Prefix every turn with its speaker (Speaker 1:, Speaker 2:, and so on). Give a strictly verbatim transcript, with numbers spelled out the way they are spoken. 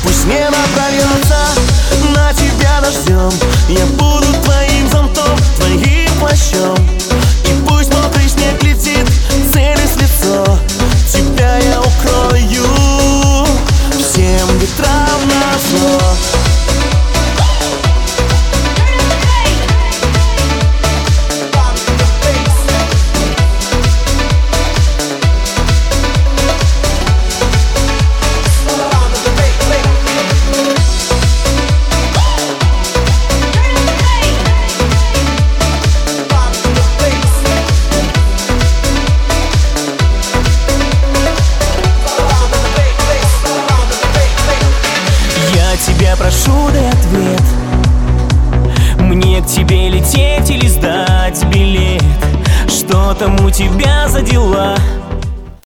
Speaker 1: Пусть небо прольется на тебя дождем, я буду твоим зонтом, твоим плащом. И пусть мокрый снег летит, целясь в лицо, тебя я укрою всем ветрам назло.
Speaker 2: Тебя прошу, дай ответ. Мне к тебе лететь или сдать билет? Что там у тебя за дела?